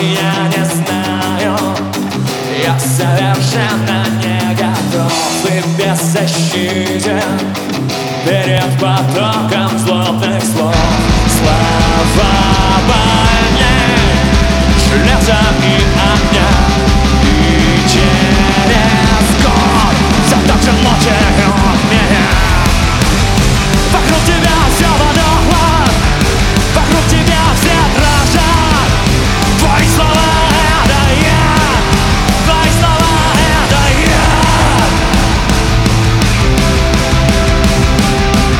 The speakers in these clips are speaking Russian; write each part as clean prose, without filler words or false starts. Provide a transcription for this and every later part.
я не знаю. Я совершенно не готов и беззащитен перед потоком злобных слов. Слова больней железа и огня, и через год все так же мучают меня. Вокруг тебя все подохло, вокруг тебя все дрожат. Твои слова — это я, твои слова — это я.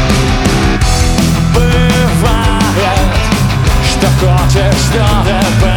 Бывает, что хочешь что-то